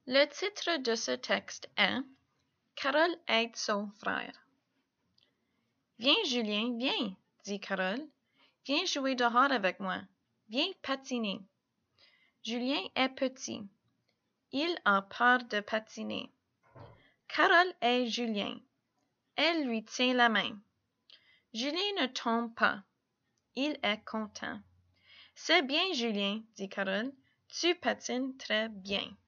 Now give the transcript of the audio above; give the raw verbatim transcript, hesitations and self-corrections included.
Le titre de ce texte est Carole aide son frère. Viens, Julien, viens, dit Carole. Viens jouer dehors avec moi. Viens patiner. Julien est petit. Il a peur de patiner. Carole aide Julien. Elle lui tient la main. Julien ne tombe pas. Il est content. C'est bien, Julien, dit Carole. Tu patines très bien.